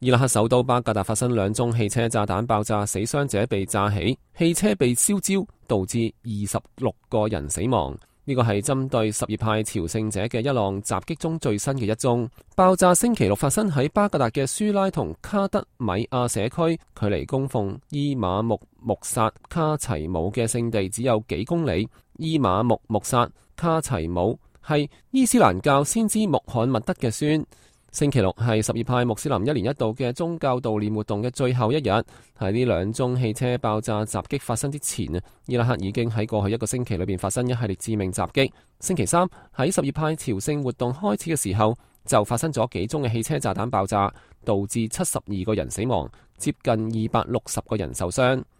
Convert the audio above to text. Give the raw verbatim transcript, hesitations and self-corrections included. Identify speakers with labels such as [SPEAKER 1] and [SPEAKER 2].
[SPEAKER 1] 伊拉克首都巴格達發生兩宗汽車炸彈爆炸，死傷者被炸起，汽車被燒焦，導致二十六個人死亡。呢個係針對什葉派朝聖者嘅一浪襲擊中最新嘅一宗爆炸。星期六發生喺巴格達嘅舒拉同卡德米亞社區，距離供奉伊瑪目穆薩卡齊姆嘅聖地只有幾公里。伊瑪目穆薩卡齊姆係伊斯蘭教先知穆罕默德嘅孫。星期六係什葉派穆斯林一年一度嘅宗教悼念活動嘅最後一日。喺呢兩宗汽車爆炸襲擊發生之前啊，伊拉克已經喺過去一個星期裏邊發生一系列致命襲擊。星期三喺什葉派朝聖活動開始嘅時候，就發生咗幾宗嘅汽車炸彈爆炸，導致七十二個人死亡，接近二百六十個人受傷。